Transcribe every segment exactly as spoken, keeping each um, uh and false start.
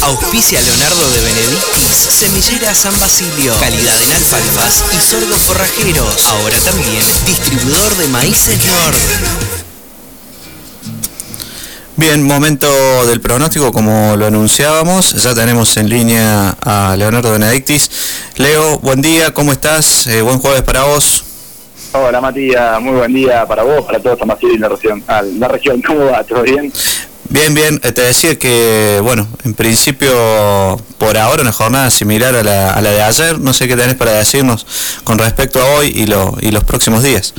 Auspicia Leonardo de Benedictis, Semillera San Basilio, calidad en alfalfas y sordos forrajeros. Ahora también distribuidor de maíces Nord. Bien, momento del pronóstico, como lo anunciábamos, ya tenemos en línea a Leonardo Benedictis. Leo, buen día, ¿cómo estás? Eh, buen jueves para vos. Hola Matías, muy buen día para vos, para todos San Basilio y la región. Ah, la región, ¿cómo va? ¿Todo bien? Bien, bien, te decía que, bueno, en principio, por ahora una jornada similar a la, a la de ayer. No sé qué tenés para decirnos con respecto a hoy y, lo, y los próximos días.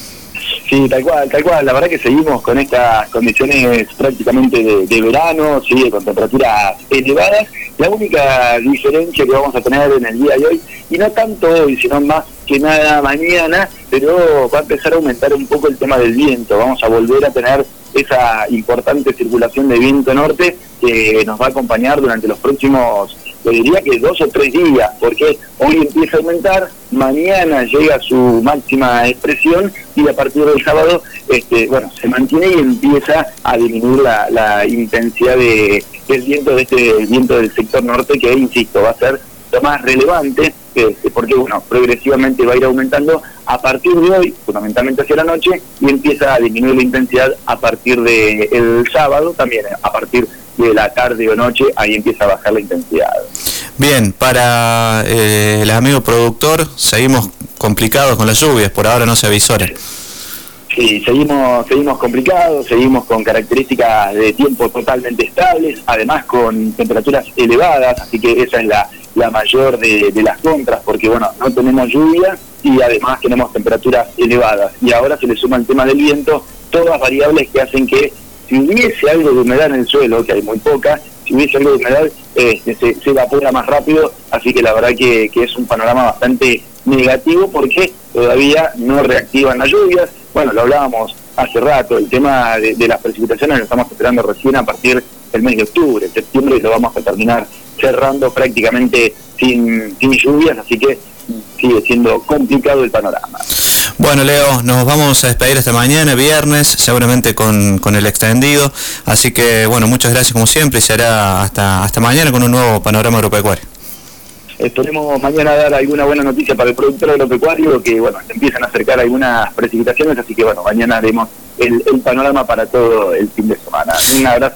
Sí, tal cual, tal cual. La verdad que seguimos con estas condiciones prácticamente de, de verano, sí, con temperaturas elevadas. La única diferencia que vamos a tener en el día de hoy, y no tanto hoy, sino más que nada mañana, pero va a empezar a aumentar un poco el tema del viento. Vamos a volver a tener esa importante circulación de viento norte que nos va a acompañar durante los próximos, yo diría que dos o tres días, porque hoy empieza a aumentar, mañana llega a su máxima expresión y a partir del sábado, este, bueno, se mantiene y empieza a disminuir la, la intensidad de, del viento, de este viento del sector norte, que insisto, va a ser lo más relevante, este, porque bueno, progresivamente va a ir aumentando a partir de hoy, fundamentalmente hacia la noche, y empieza a disminuir la intensidad a partir del de sábado, también a partir de la tarde o noche, ahí empieza a bajar la intensidad. Bien, para eh, el amigo productor, seguimos complicados con las lluvias, por ahora no se avisoran. Sí, seguimos, seguimos complicados, seguimos con características de tiempo totalmente estables, además con temperaturas elevadas, así que esa es la, la mayor de, de las contras, porque bueno, no tenemos lluvia y además tenemos temperaturas elevadas. Y ahora se le suma el tema del viento, todas variables que hacen que si hubiese algo de humedad en el suelo, que hay muy poca, si hubiese algo de humedad, eh, se, se evapora más rápido, así que la verdad que, que es un panorama bastante negativo porque todavía no reactivan las lluvias. Bueno, lo hablábamos hace rato, el tema de, de las precipitaciones lo estamos esperando recién a partir del mes de octubre, septiembre lo vamos a terminar cerrando prácticamente sin, sin lluvias, así que sigue siendo complicado el panorama. Bueno, Leo, nos vamos a despedir esta mañana, viernes, seguramente con, con el extendido, así que bueno, muchas gracias como siempre y será hasta, hasta mañana con un nuevo panorama agropecuario. Esperemos mañana dar alguna buena noticia para el productor agropecuario, que bueno, se empiezan a acercar algunas precipitaciones, así que bueno, mañana haremos el, el panorama para todo el fin de semana. Un abrazo.